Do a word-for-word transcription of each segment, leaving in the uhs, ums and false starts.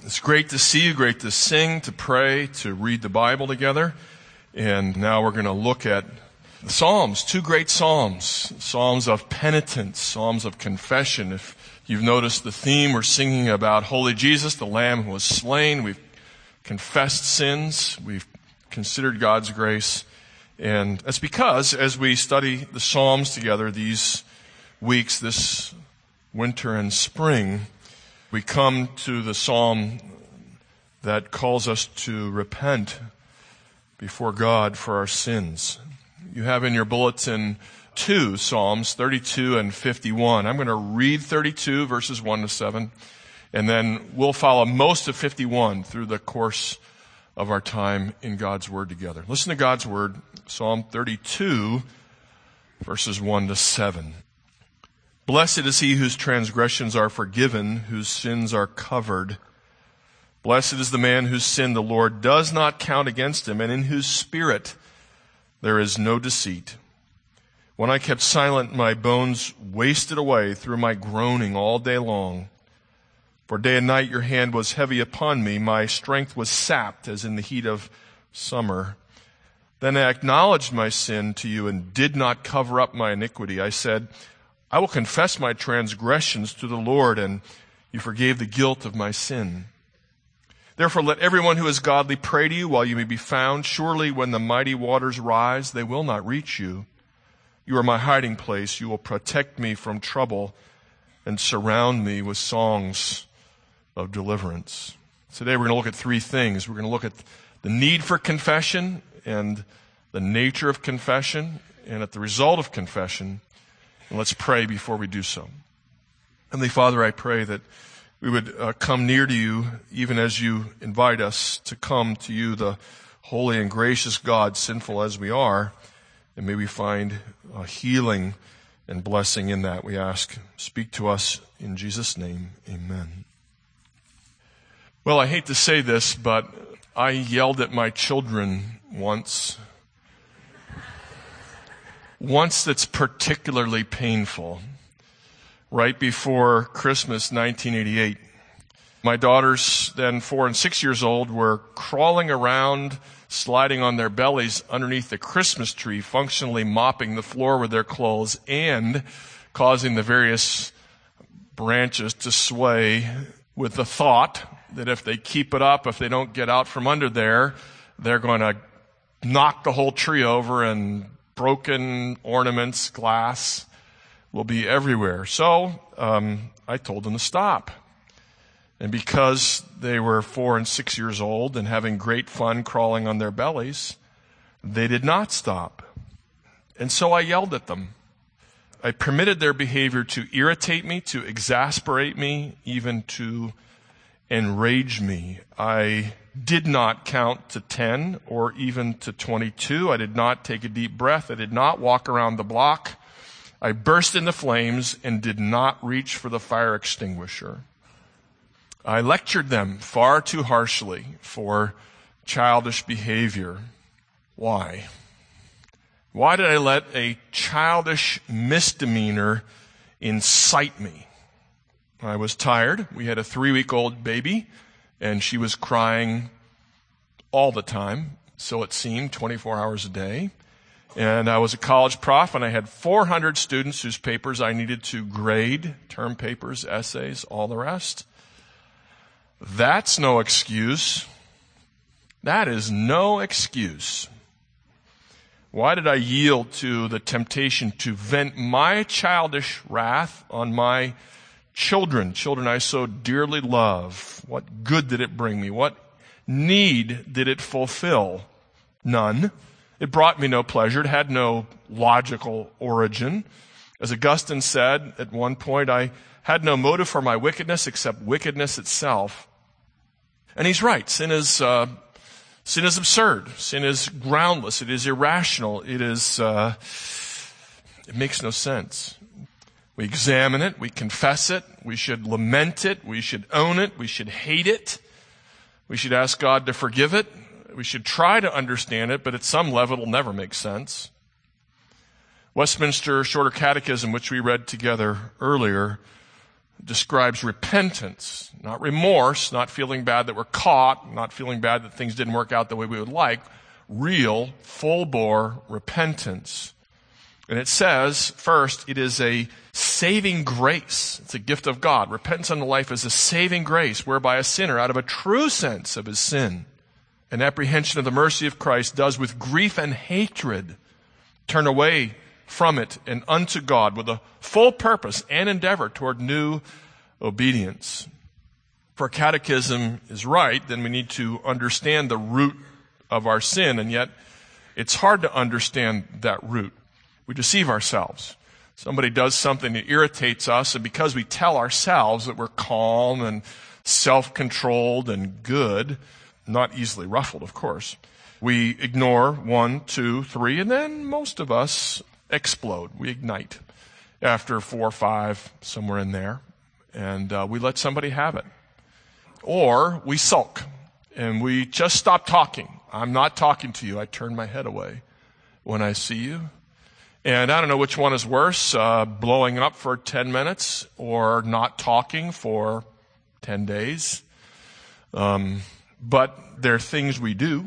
It's great to see you, great to sing, to pray, to read the Bible together. And now we're going to look at the Psalms, two great Psalms, Psalms of penitence, Psalms of confession. If you've noticed the theme, we're singing about Holy Jesus, the Lamb who was slain. We've confessed sins. We've considered God's grace. And that's because as we study the Psalms together these weeks, this winter and spring, we come to the Psalm that calls us to repent before God for our sins. You have in your bulletin two Psalms, thirty-two and fifty-one. I'm going to read thirty-two, verses one to seven, and then we'll follow most of fifty-one through the course of our time in God's Word together. Listen to God's Word, Psalm thirty-two, verses one to seven. Blessed is he whose transgressions are forgiven, whose sins are covered. Blessed is the man whose sin the Lord does not count against him, and in whose spirit there is no deceit. When I kept silent, my bones wasted away through my groaning all day long. For day and night your hand was heavy upon me. My strength was sapped as in the heat of summer. Then I acknowledged my sin to you and did not cover up my iniquity. I said, I will confess my transgressions to the Lord, and you forgave the guilt of my sin. Therefore, let everyone who is godly pray to you while you may be found. Surely when the mighty waters rise, they will not reach you. You are my hiding place. You will protect me from trouble and surround me with songs of deliverance. Today we're going to look at three things. We're going to look at the need for confession and the nature of confession and at the result of confession. And let's pray before we do so. Heavenly Father, I pray that we would uh, come near to you even as you invite us to come to you, the holy and gracious God, sinful as we are. And may we find uh, healing and blessing in that, we ask. Speak to us in Jesus' name. Amen. Well, I hate to say this, but I yelled at my children once. Once that's particularly painful. Right before Christmas nineteen eighty-eight. My daughters, then four and six years old, were crawling around, sliding on their bellies underneath the Christmas tree, functionally mopping the floor with their clothes and causing the various branches to sway with the thought that if they keep it up, if they don't get out from under there, they're going to knock the whole tree over and broken ornaments, glass will be everywhere. So um, I told them to stop. And because they were four and six years old and having great fun crawling on their bellies, they did not stop. And so I yelled at them. I permitted their behavior to irritate me, to exasperate me, even to enrage me. I did not count to ten or even to twenty-two. I did not take a deep breath. I did not walk around the block. I burst into flames and did not reach for the fire extinguisher. I lectured them far too harshly for childish behavior. Why? Why did I let a childish misdemeanor incite me? I was tired. We had a three-week-old baby, and she was crying all the time, so it seemed, twenty-four hours a day. And I was a college prof, and I had four hundred students whose papers I needed to grade, term papers, essays, all the rest. That's no excuse. That is no excuse. Why did I yield to the temptation to vent my childish wrath on my children, children I so dearly love? What good did it bring me? What need did it fulfill? None. It brought me no pleasure. It had no logical origin. As Augustine said at one point, I had no motive for my wickedness except wickedness itself. And he's right. Sin is uh, sin is absurd. Sin is groundless. It is irrational. It is uh, it makes no sense. We examine it. We confess it. We should lament it. We should own it. We should hate it. We should ask God to forgive it. We should try to understand it, but at some level it'll never make sense. Westminster Shorter Catechism, which we read together earlier, describes repentance, not remorse, not feeling bad that we're caught, not feeling bad that things didn't work out the way we would like. Real, full-bore repentance. And it says, first, it is a saving grace. It's a gift of God. Repentance unto life is a saving grace whereby a sinner, out of a true sense of his sin and apprehension of the mercy of Christ, does with grief and hatred turn away from it and unto God with a full purpose and endeavor toward new obedience. If our catechism is right, then we need to understand the root of our sin, and yet it's hard to understand that root. We deceive ourselves. Somebody does something that irritates us, and because we tell ourselves that we're calm and self-controlled and good, not easily ruffled, of course, we ignore one, two, three, and then most of us explode. We ignite after four or five, somewhere in there, and uh, we let somebody have it. Or we sulk, and we just stop talking. I'm not talking to you. I turn my head away when I see you. And I don't know which one is worse, uh, blowing up for ten minutes or not talking for ten days. Um, but they're things we do.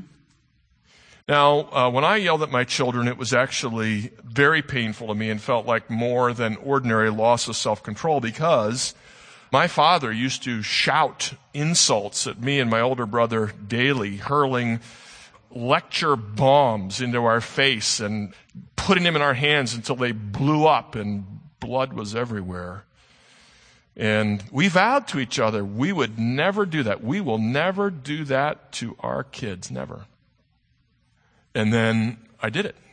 Now, uh, when I yelled at my children, it was actually very painful to me and felt like more than ordinary loss of self-control, because my father used to shout insults at me and my older brother daily, hurling lecture bombs into our face and putting them in our hands until they blew up and blood was everywhere. And we vowed to each other we would never do that. We will never do that to our kids, never. And then I did it.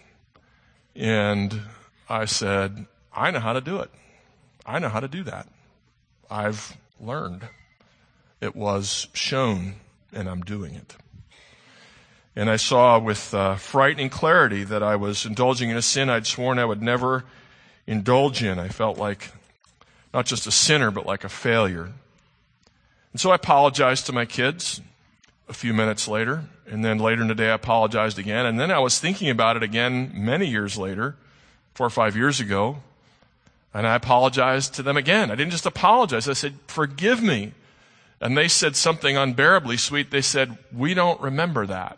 And I said, I know how to do it. I know how to do that. I've learned. It was shown, and I'm doing it. And I saw with uh, frightening clarity that I was indulging in a sin I'd sworn I would never indulge in. I felt like not just a sinner, but like a failure. And so I apologized to my kids a few minutes later. And then later in the day, I apologized again. And then I was thinking about it again many years later, four or five years ago. And I apologized to them again. I didn't just apologize. I said, forgive me. And they said something unbearably sweet. They said, we don't remember that.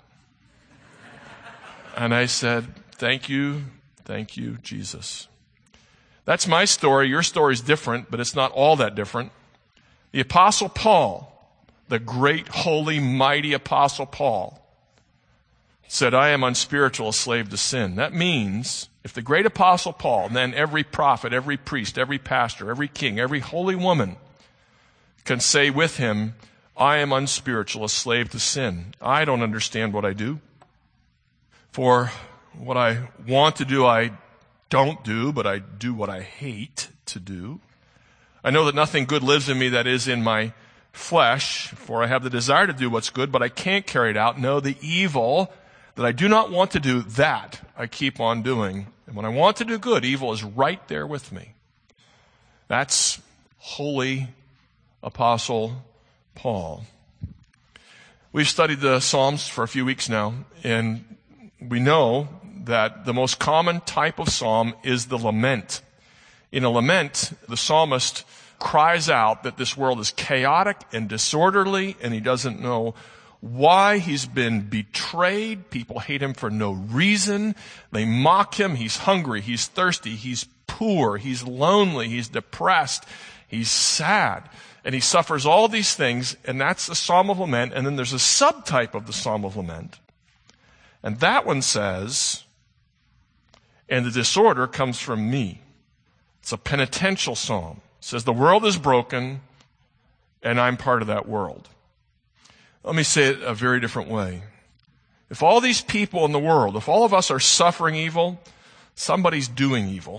And I said, thank you, thank you, Jesus. That's my story. Your story is different, but it's not all that different. The Apostle Paul, the great, holy, mighty Apostle Paul, said, I am unspiritual, a slave to sin. That means if the great Apostle Paul, and then every prophet, every priest, every pastor, every king, every holy woman can say with him, I am unspiritual, a slave to sin. I don't understand what I do. For what I want to do, I don't do, but I do what I hate to do. I know that nothing good lives in me that is in my flesh, for I have the desire to do what's good, but I can't carry it out. No, the evil that I do not want to do, that I keep on doing. And when I want to do good, evil is right there with me. That's holy Apostle Paul. We've studied the Psalms for a few weeks now, and we know that the most common type of psalm is the lament. In a lament, the psalmist cries out that this world is chaotic and disorderly, and he doesn't know why. He's been betrayed. People hate him for no reason. They mock him. He's hungry. He's thirsty. He's poor. He's lonely. He's depressed. He's sad. And he suffers all these things, and that's the Psalm of Lament. And then there's a subtype of the Psalm of Lament. And that one says, and the disorder comes from me. It's a penitential psalm. It says, the world is broken, and I'm part of that world. Let me say it a very different way. If all these people in the world, if all of us are suffering evil, somebody's doing evil.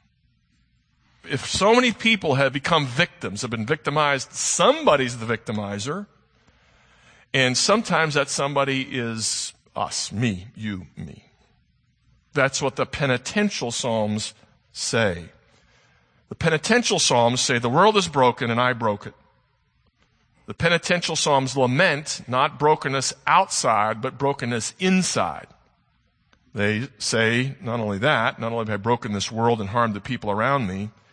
If so many people have become victims, have been victimized, somebody's the victimizer. And sometimes that somebody is us, me, you, me. That's what the penitential psalms say. The penitential psalms say the world is broken and I broke it. The penitential psalms lament not brokenness outside, but brokenness inside. They say not only that, not only have I broken this world and harmed the people around me,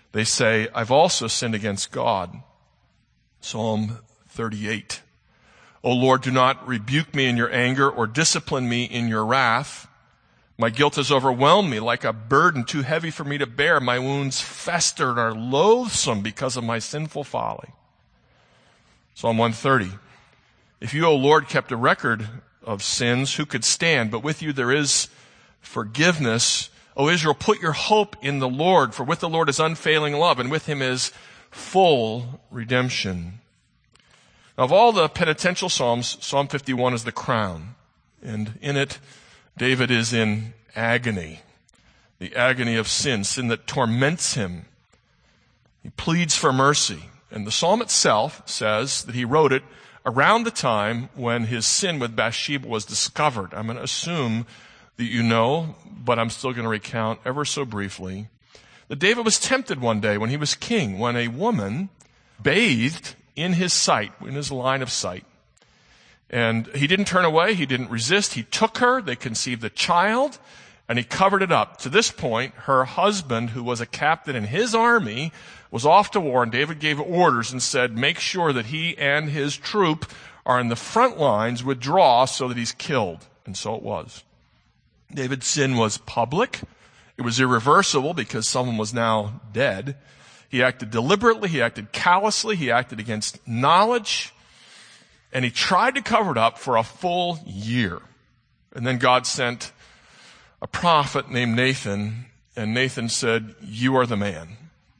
They say, I've also sinned against God. Psalm thirty-eight. O Lord, do not rebuke me in your anger or discipline me in your wrath. My guilt has overwhelmed me like a burden too heavy for me to bear. My wounds fester and are loathsome because of my sinful folly. Psalm one thirty. If you, O Lord, kept a record of sins, who could stand? But with you there is forgiveness. O Israel, put your hope in the Lord, for with the Lord is unfailing love, and with him is full redemption. Now, of all the penitential psalms, Psalm fifty-one is the crown. And in it, David is in agony, the agony of sin, sin that torments him. He pleads for mercy. And the psalm itself says that he wrote it around the time when his sin with Bathsheba was discovered. I'm going to assume that you know, but I'm still going to recount ever so briefly, that David was tempted one day when he was king, when a woman bathed in his sight, in his line of sight. And he didn't turn away. He didn't resist. He took her. They conceived a child, and he covered it up. To this point, her husband, who was a captain in his army, was off to war, and David gave orders and said, make sure that he and his troop are in the front lines, withdraw so that he's killed. And so it was. David's sin was public. It was irreversible because someone was now dead. He acted deliberately. He acted callously. He acted against knowledge. And he tried to cover it up for a full year. And then God sent a prophet named Nathan, and Nathan said, you are the man.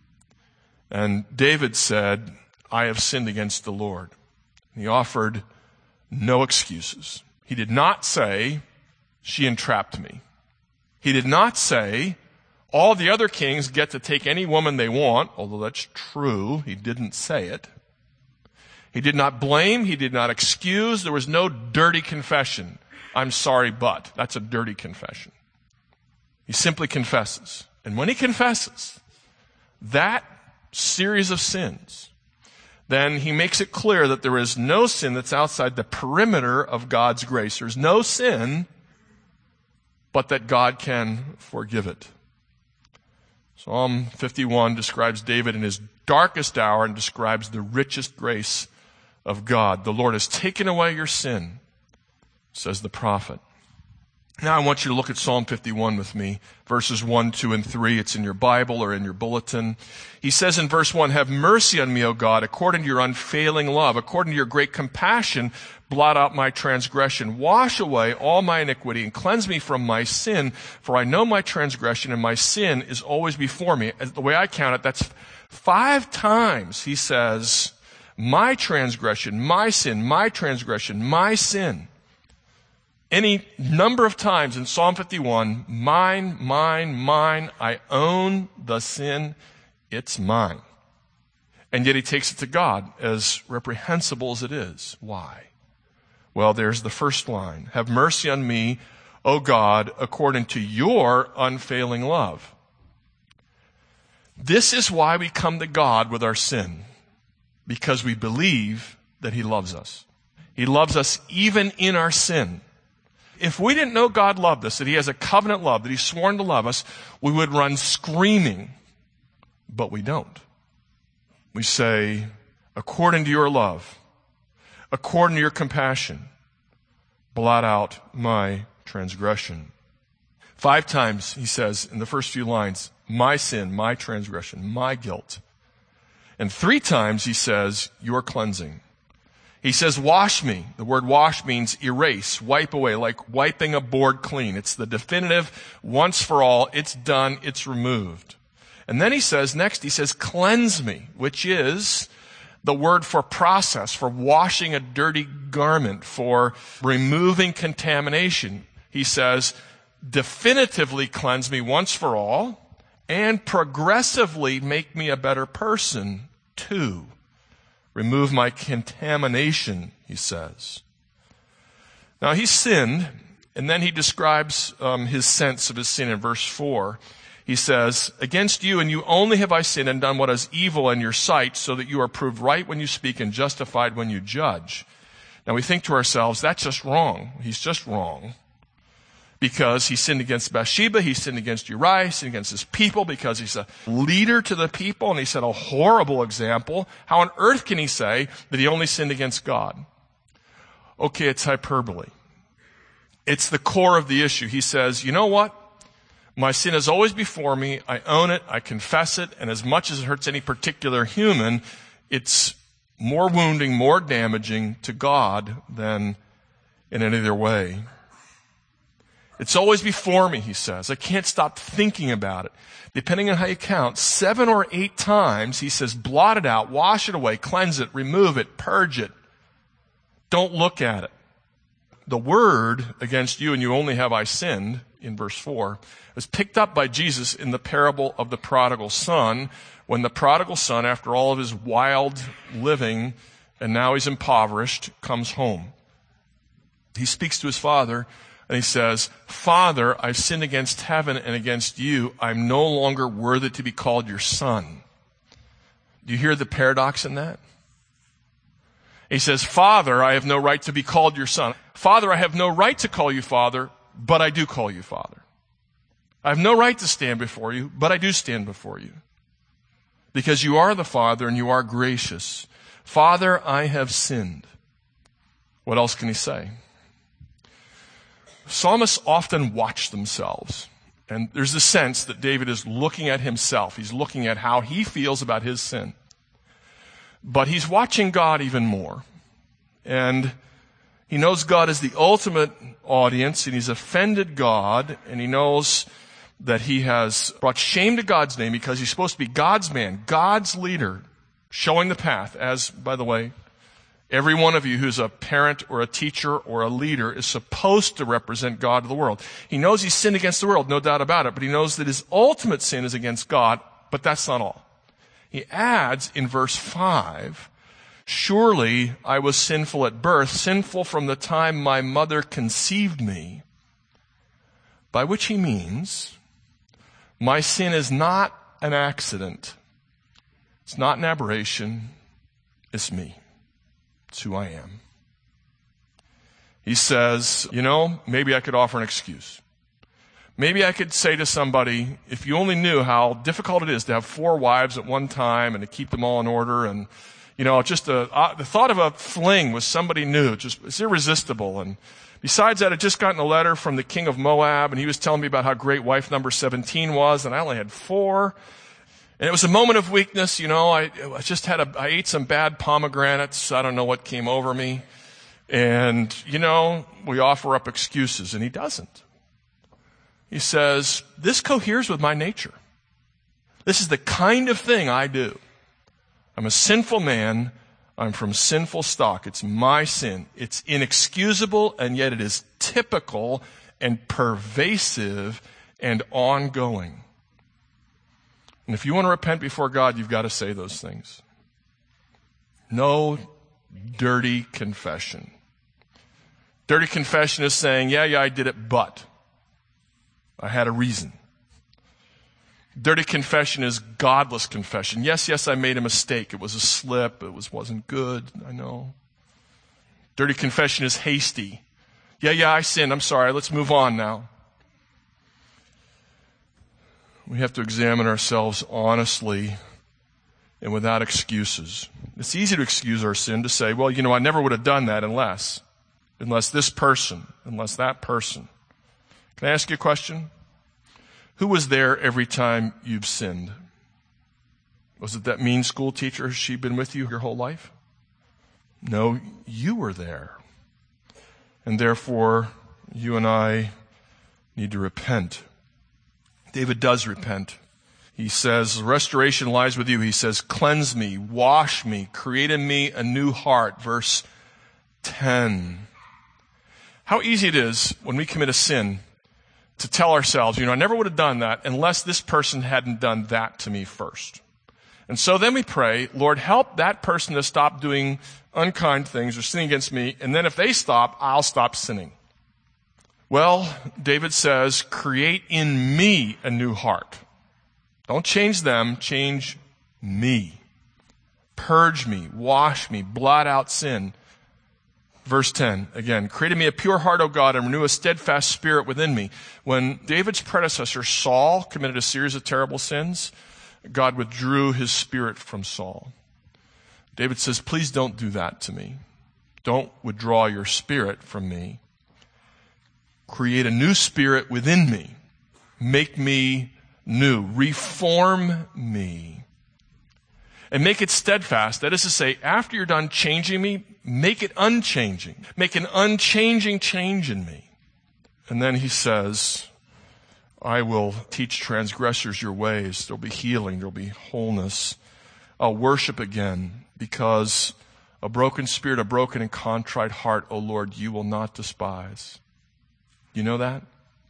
And David said, I have sinned against the Lord. And he offered no excuses. He did not say, she entrapped me. He did not say, all the other kings get to take any woman they want, although that's true. He didn't say it. He did not blame. He did not excuse. There was no dirty confession. I'm sorry, but. That's a dirty confession. He simply confesses. And when he confesses that series of sins, then he makes it clear that there is no sin that's outside the perimeter of God's grace. There's no sin, but that God can forgive it. Psalm fifty-one describes David in his darkest hour and describes the richest grace of God. The Lord has taken away your sin, says the prophet. Now I want you to look at Psalm fifty-one with me, verses one, two, and three. It's in your Bible or in your bulletin. He says in verse one, have mercy on me, O God, according to your unfailing love, according to your great compassion, blot out my transgression. Wash away all my iniquity and cleanse me from my sin, for I know my transgression and my sin is always before me. The way I count it, that's five times he says, my transgression, my sin, my transgression, my sin. Any number of times in Psalm fifty-one, mine, mine, mine, I own the sin, it's mine. And yet he takes it to God, as reprehensible as it is. Why? Well, there's the first line. Have mercy on me, O God, according to your unfailing love. This is why we come to God with our sin, because we believe that he loves us. He loves us even in our sin. If we didn't know God loved us, that he has a covenant love, that he's sworn to love us, we would run screaming, but we don't. We say, according to your love, according to your compassion, blot out my transgression. Five times he says in the first few lines, my sin, my transgression, my guilt. And three times he says, your cleansing. He says, wash me. The word wash means erase, wipe away, like wiping a board clean. It's the definitive, once for all, it's done, it's removed. And then he says, next he says, cleanse me, which is the word for process, for washing a dirty garment, for removing contamination. He says, definitively cleanse me once for all, and progressively make me a better person too. Remove my contamination, he says. Now he sinned, and then he describes um, his sense of his sin in verse four. He says, against you and you only have I sinned and done what is evil in your sight, so that you are proved right when you speak and justified when you judge. Now we think to ourselves, that's just wrong. He's just wrong. because he sinned against Bathsheba, he sinned against Uriah, he sinned against his people because he's a leader to the people, and he set a horrible example. How on earth can he say that he only sinned against God? Okay, it's hyperbole. It's the core of the issue. He says, you know what? My sin is always before me. I own it. I confess it. And as much as it hurts any particular human, it's more wounding, more damaging to God than in any other way. It's always before me, he says. I can't stop thinking about it. Depending on how you count, seven or eight times, he says, blot it out, wash it away, cleanse it, remove it, purge it. Don't look at it. The word against you, and you only have I sinned, in verse four, was picked up by Jesus in the parable of the prodigal son, when the prodigal son, after all of his wild living, and now he's impoverished, comes home. He speaks to his father, and he says, Father, I've sinned against heaven and against you. I'm no longer worthy to be called your son. Do you hear the paradox in that? He says, Father, I have no right to be called your son. Father, I have no right to call you Father, but I do call you Father. I have no right to stand before you, but I do stand before you. Because you are the Father and you are gracious. Father, I have sinned. What else can he say? Psalmists often watch themselves. And there's the sense that David is looking at himself. He's looking at how he feels about his sin. But he's watching God even more. And he knows God is the ultimate audience, and he's offended God, and he knows that he has brought shame to God's name because he's supposed to be God's man, God's leader, showing the path. As, by the way, every one of you who's a parent or a teacher or a leader is supposed to represent God to the world. He knows he's sinned against the world, no doubt about it, but he knows that his ultimate sin is against God, but that's not all. He adds in verse five, surely I was sinful at birth, sinful from the time my mother conceived me, by which he means my sin is not an accident. It's not an aberration. It's me. It's who I am. He says, you know, maybe I could offer an excuse. Maybe I could say to somebody, if you only knew how difficult it is to have four wives at one time and to keep them all in order, and, you know, just a, uh, the thought of a fling with somebody new, just, it's irresistible. And besides that, I'd just gotten a letter from the king of Moab, and he was telling me about how great wife number seventeen was, and I only had four. And it was a moment of weakness, you know, I, I just had a, I ate some bad pomegranates. I don't know what came over me. And, you know, we offer up excuses, and he doesn't. He says, this coheres with my nature. This is the kind of thing I do. I'm a sinful man. I'm from sinful stock. It's my sin. It's inexcusable, and yet it is typical and pervasive and ongoing. And if you want to repent before God, you've got to say those things. No dirty confession. Dirty confession is saying, yeah, yeah, I did it, but I had a reason. Dirty confession is godless confession. Yes, yes, I made a mistake. It was a slip. It was, wasn't good. I know. Dirty confession is hasty. Yeah, yeah, I sinned. I'm sorry. Let's move on now. We have to examine ourselves honestly and without excuses. It's easy to excuse our sin, to say, well, you know, I never would have done that unless, unless this person, unless that person. Can I ask you a question? Who was there every time you've sinned? Was it that mean school teacher? Has she been with you your whole life? No, you were there. And therefore, you and I need to repent. David does repent. He says, restoration lies with you. He says, cleanse me, wash me, create in me a new heart. Verse ten. How easy it is when we commit a sin to tell ourselves, you know, I never would have done that unless this person hadn't done that to me first. And so then we pray, Lord, help that person to stop doing unkind things or sinning against me, and then if they stop, I'll stop sinning. Well, David says, create in me a new heart. Don't change them, change me. Purge me, wash me, blot out sin. Verse ten, again, create in me a pure heart, O God, and renew a steadfast spirit within me. When David's predecessor, Saul, committed a series of terrible sins, God withdrew his spirit from Saul. David says, please don't do that to me. Don't withdraw your spirit from me. Create a new spirit within me. Make me new. Reform me. And make it steadfast. That is to say, after you're done changing me, make it unchanging. Make an unchanging change in me. And then he says, I will teach transgressors your ways. There'll be healing. There'll be wholeness. I'll worship again because a broken spirit, a broken and contrite heart, O Lord, you will not despise. You know that?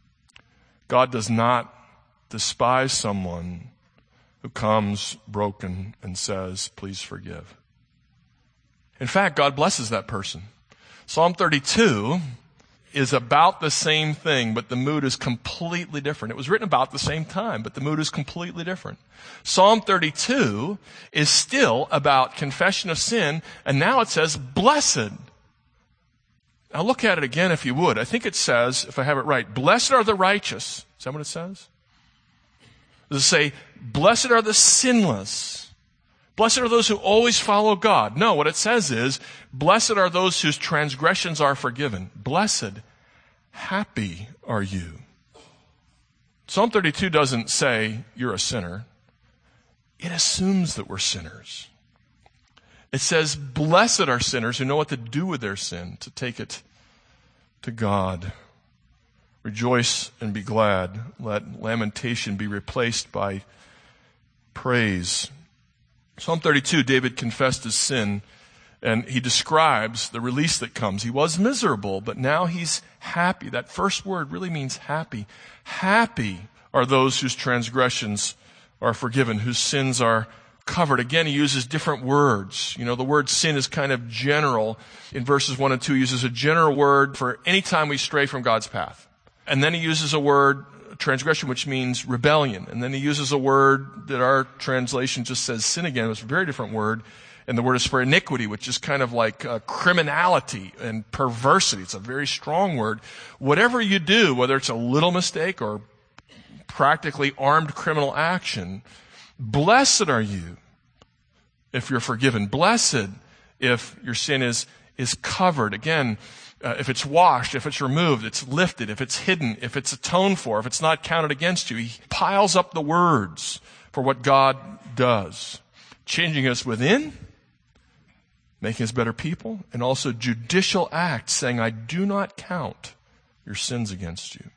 God does not despise someone who comes broken and says, please forgive. In fact, God blesses that person. Psalm thirty-two is about the same thing, but the mood is completely different. It was written about the same time, but the mood is completely different. Psalm thirty-two is still about confession of sin, and now it says, blessed. Now look at it again if you would. I think it says, if I have it right, blessed are the righteous. Is that what it says? Does it say, blessed are the sinless? Blessed are those who always follow God. No, what it says is, blessed are those whose transgressions are forgiven. Blessed, happy are you. Psalm thirty-two doesn't say you're a sinner. It assumes that we're sinners. It says, blessed are sinners who know what to do with their sin, to take it to God. Rejoice and be glad. Let lamentation be replaced by praise. Psalm thirty-two, David confessed his sin, and he describes the release that comes. He was miserable, but now he's happy. That first word really means happy. Happy are those whose transgressions are forgiven, whose sins are covered. Again, he uses different words. You know, the word sin is kind of general. In verses one and two, he uses a general word for any time we stray from God's path. And then he uses a word, transgression, which means rebellion. And then he uses a word that our translation just says sin again. It's a very different word. And the word is for iniquity, which is kind of like uh, criminality and perversity. It's a very strong word. Whatever you do, whether it's a little mistake or practically armed criminal action, blessed are you if you're forgiven. Blessed if your sin is, is covered. Again, uh, if it's washed, if it's removed, it's lifted, if it's hidden, if it's atoned for, if it's not counted against you. He piles up the words for what God does. Changing us within, making us better people, and also judicial acts saying, I do not count your sins against you.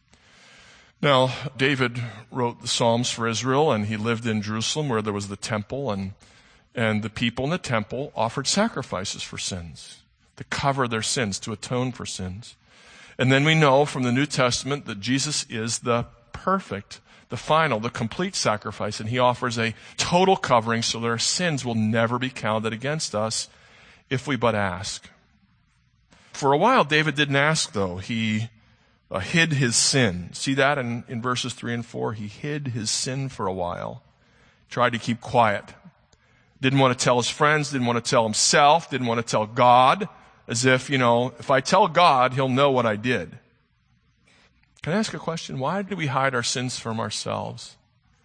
Now, David wrote the Psalms for Israel, and he lived in Jerusalem where there was the temple, and, and the people in the temple offered sacrifices for sins, to cover their sins, to atone for sins. And then we know from the New Testament that Jesus is the perfect, the final, the complete sacrifice, and he offers a total covering so that our sins will never be counted against us if we but ask. For a while, David didn't ask, though. He Uh, hid his sin. See that in, in verses three and four? He hid his sin for a while. Tried to keep quiet. Didn't want to tell his friends, didn't want to tell himself, didn't want to tell God, as if, you know, if I tell God, he'll know what I did. Can I ask a question? Why do we hide our sins from ourselves?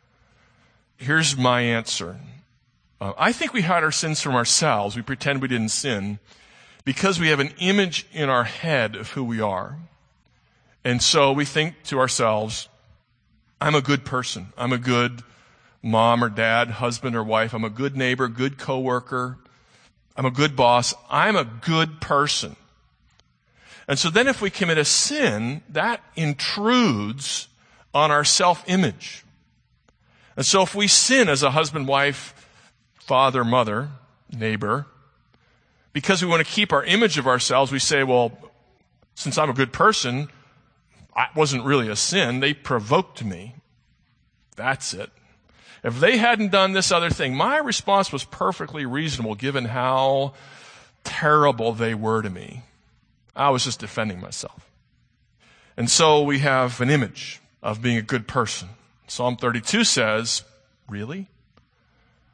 Here's my answer. Uh, I think we hide our sins from ourselves. We pretend we didn't sin because we have an image in our head of who we are. And so we think to ourselves, I'm a good person. I'm a good mom or dad, husband or wife. I'm a good neighbor, good coworker. I'm a good boss. I'm a good person. And so then if we commit a sin, that intrudes on our self-image. And so if we sin as a husband, wife, father, mother, neighbor, because we want to keep our image of ourselves, we say, well, since I'm a good person, it wasn't really a sin. They provoked me. That's it. If they hadn't done this other thing, my response was perfectly reasonable given how terrible they were to me. I was just defending myself. And so we have an image of being a good person. Psalm thirty-two says, really?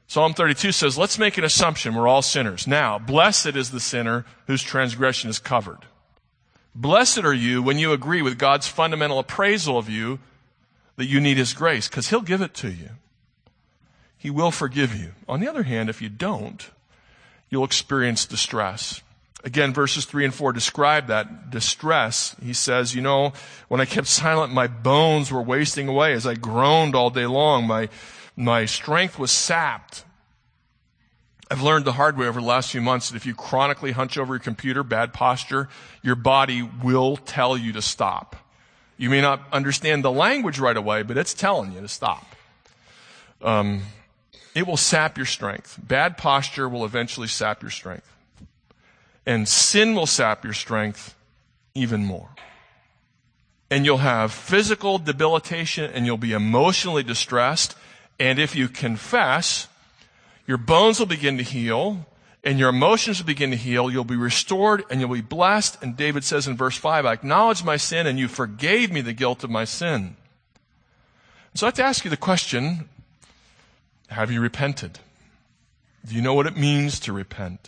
Psalm thirty-two says, let's make an assumption. We're all sinners. Now, blessed is the sinner whose transgression is covered. Blessed are you when you agree with God's fundamental appraisal of you that you need his grace, because he'll give it to you. He will forgive you. On the other hand, if you don't, you'll experience distress. Again, verses three and four describe that distress. He says, you know, when I kept silent, my bones were wasting away as I groaned all day long. My, my strength was sapped. I've learned the hard way over the last few months that if you chronically hunch over your computer, bad posture, your body will tell you to stop. You may not understand the language right away, but it's telling you to stop. Um, it will sap your strength. Bad posture will eventually sap your strength. And sin will sap your strength even more. And you'll have physical debilitation and you'll be emotionally distressed. And if you confess, your bones will begin to heal and your emotions will begin to heal. You'll be restored and you'll be blessed. And David says in verse five, I acknowledge my sin and you forgave me the guilt of my sin. So I have to ask you the question, have you repented? Do you know what it means to repent?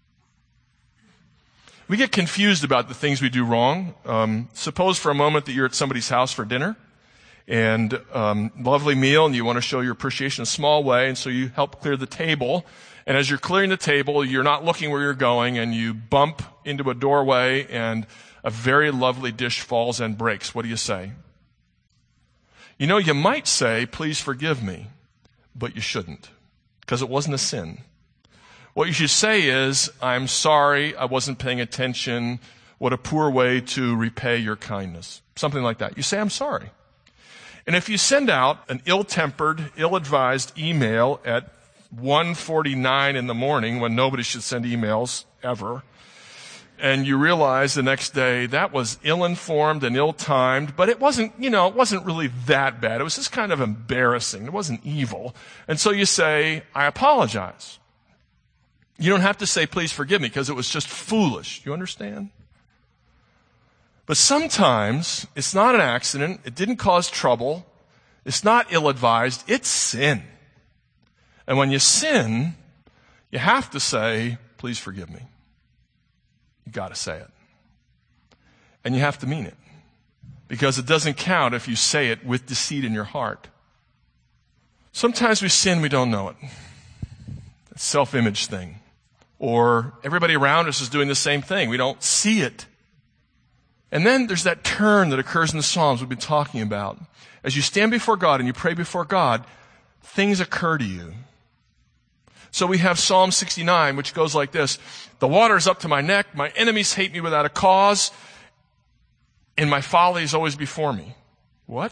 We get confused about the things we do wrong. Um, suppose for a moment that you're at somebody's house for dinner and um, lovely meal, and you want to show your appreciation in a small way, and so you help clear the table. And as you're clearing the table, you're not looking where you're going, and you bump into a doorway, and a very lovely dish falls and breaks. What do you say? You know, you might say, please forgive me, but you shouldn't, because it wasn't a sin. What you should say is, I'm sorry, I wasn't paying attention. What a poor way to repay your kindness. Something like that. You say, I'm sorry. And if you send out an ill-tempered, ill-advised email at one forty-nine in the morning, when nobody should send emails ever, and you realize the next day that was ill-informed and ill-timed, but it wasn't, you know, it wasn't really that bad. It was just kind of embarrassing. It wasn't evil. And so you say, I apologize. You don't have to say, please forgive me, because it was just foolish. You understand? But sometimes it's not an accident. It didn't cause trouble. It's not ill-advised. It's sin. And when you sin, you have to say, please forgive me. You got to say it. And you have to mean it. Because it doesn't count if you say it with deceit in your heart. Sometimes we sin, we don't know it. It's a self-image thing. Or everybody around us is doing the same thing. We don't see it. And then there's that turn that occurs in the Psalms we've been talking about. As you stand before God and you pray before God, things occur to you. So we have Psalm sixty-nine, which goes like this. The water is up to my neck. My enemies hate me without a cause. And my folly is always before me. What?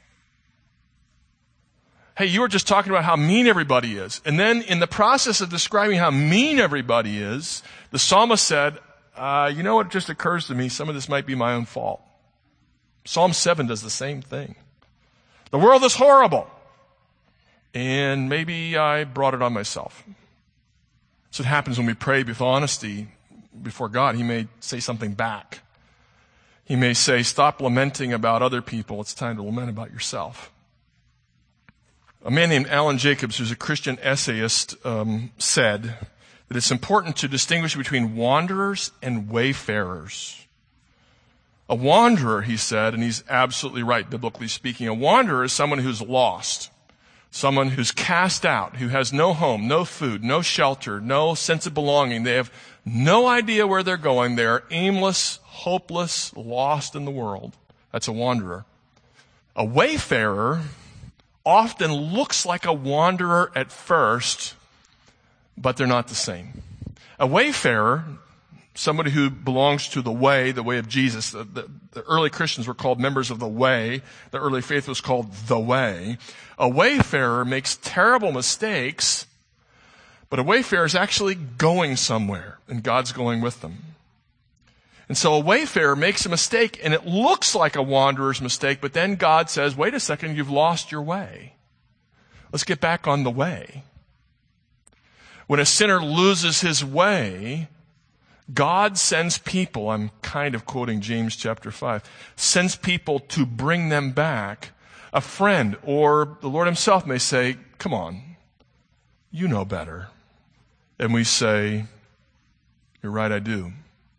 Hey, you were just talking about how mean everybody is. And then in the process of describing how mean everybody is, the psalmist said, uh, you know what just occurs to me? Some of this might be my own fault. Psalm seven does the same thing. The world is horrible. And maybe I brought it on myself. So it happens when we pray with honesty before God. He may say something back. He may say, stop lamenting about other people. It's time to lament about yourself. A man named Alan Jacobs, who's a Christian essayist, um, said that it's important to distinguish between wanderers and wayfarers. A wanderer, he said, and he's absolutely right, biblically speaking, a wanderer is someone who's lost, someone who's cast out, who has no home, no food, no shelter, no sense of belonging. They have no idea where they're going. They're aimless, hopeless, lost in the world. That's a wanderer. A wayfarer often looks like a wanderer at first, but they're not the same. A wayfarer, somebody who belongs to the way, the way of Jesus. The, the, the early Christians were called members of the way. The early faith was called the way. A wayfarer makes terrible mistakes, but a wayfarer is actually going somewhere, and God's going with them. And so a wayfarer makes a mistake, and it looks like a wanderer's mistake, but then God says, wait a second, you've lost your way. Let's get back on the way. When a sinner loses his way, God sends people, I'm kind of quoting James chapter five, sends people to bring them back. A friend or the Lord himself may say, come on, You know better. And we say, you're right, I do.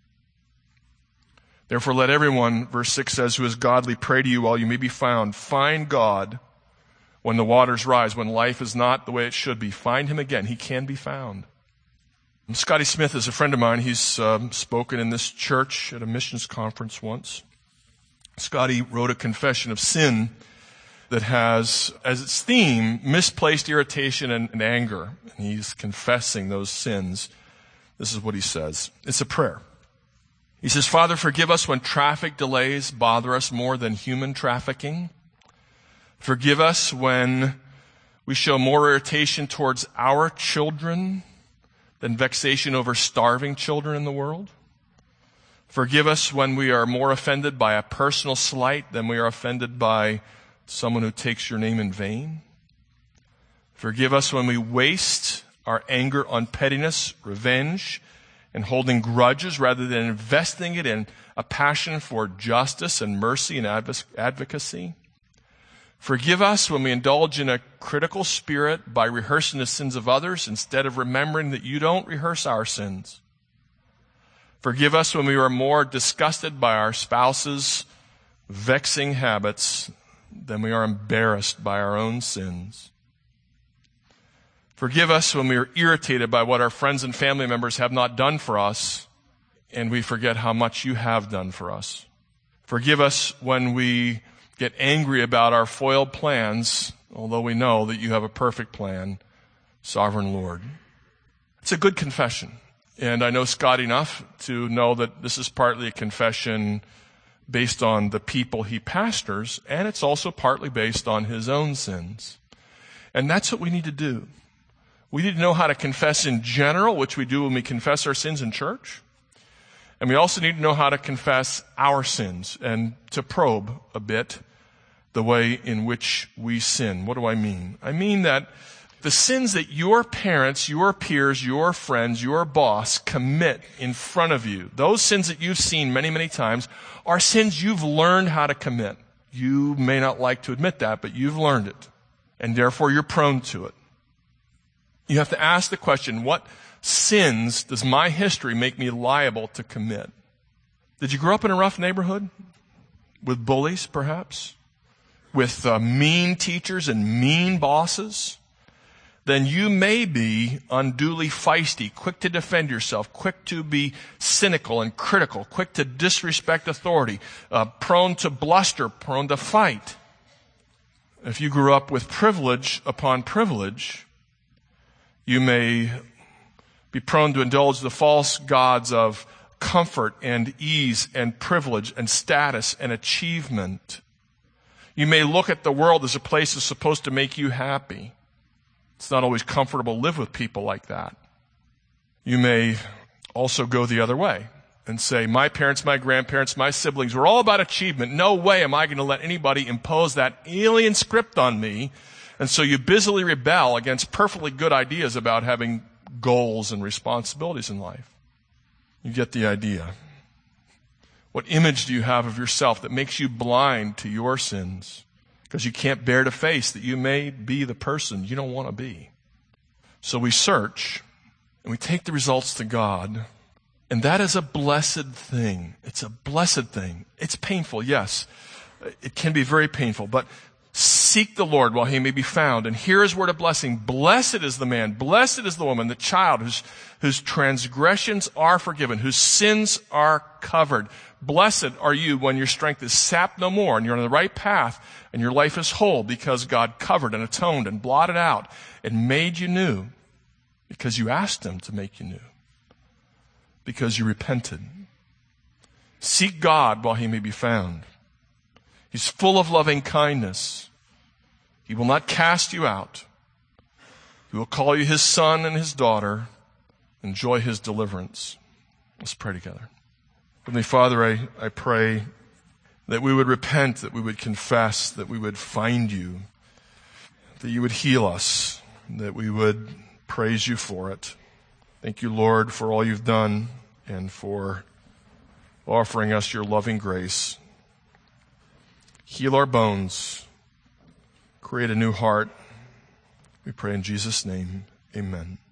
Therefore, let everyone, verse six says, who is godly, pray to you while you may be found. Find God when the waters rise, when life is not the way it should be. Find him again. He can be found. And Scotty Smith is a friend of mine. He's um, spoken in this church at a missions conference once. Scotty wrote a confession of sin that has as its theme misplaced irritation and, and anger. And he's confessing those sins. This is what he says. It's a prayer. He says, Father, forgive us when traffic delays bother us more than human trafficking. Forgive us when we show more irritation towards our children than vexation over starving children in the world. Forgive us when we are more offended by a personal slight than we are offended by someone who takes your name in vain. Forgive us when we waste our anger on pettiness, revenge, and holding grudges rather than investing it in a passion for justice and mercy and adv- advocacy. Forgive us when we indulge in a critical spirit by rehearsing the sins of others instead of remembering that you don't rehearse our sins. Forgive us when we are more disgusted by our spouse's vexing habits than we are embarrassed by our own sins. Forgive us when we are irritated by what our friends and family members have not done for us, and we forget how much you have done for us. Forgive us when we get angry about our foiled plans, although we know that you have a perfect plan, Sovereign Lord. It's a good confession, and I know Scott enough to know that this is partly a confession based on the people he pastors, and it's also partly based on his own sins. And that's what we need to do. We need to know how to confess in general, which we do when we confess our sins in church. And we also need to know how to confess our sins and to probe a bit the way in which we sin. What do I mean? I mean that the sins that your parents, your peers, your friends, your boss commit in front of you, those sins that you've seen many, many times, are sins you've learned how to commit. You may not like to admit that, but you've learned it. And therefore you're prone to it. You have to ask the question, what sins does my history make me liable to commit? Did you grow up in a rough neighborhood? With bullies, perhaps? With uh, mean teachers and mean bosses? Then you may be unduly feisty, quick to defend yourself, quick to be cynical and critical, quick to disrespect authority, uh, prone to bluster, prone to fight. If you grew up with privilege upon privilege, you may be prone to indulge the false gods of comfort and ease and privilege and status and achievement. You may look at the world as a place that's supposed to make you happy. It's not always comfortable to live with people like that. You may also go the other way and say, my parents, my grandparents, my siblings were all about achievement. No way am I going to let anybody impose that alien script on me. And so you busily rebel against perfectly good ideas about having goals and responsibilities in life. You get the idea. What image do you have of yourself that makes you blind to your sins? Because you can't bear to face that you may be the person you don't want to be. So we search and we take the results to God. And that is a blessed thing. It's a blessed thing. It's painful, yes. It can be very painful, but seek the Lord while he may be found. And here is word of blessing. Blessed is the man, blessed is the woman, the child whose, whose transgressions are forgiven, whose sins are covered. Blessed are you when your strength is sapped no more and you're on the right path and your life is whole because God covered and atoned and blotted out and made you new because you asked him to make you new, because you repented. Seek God while he may be found. He's full of loving kindness. He will not cast you out. He will call you his son and his daughter. Enjoy his deliverance. Let's pray together. Heavenly Father, I, I pray that we would repent, that we would confess, that we would find you, that you would heal us, that we would praise you for it. Thank you, Lord, for all you've done and for offering us your loving grace. Heal our bones. Create a new heart. We pray in Jesus' name. Amen.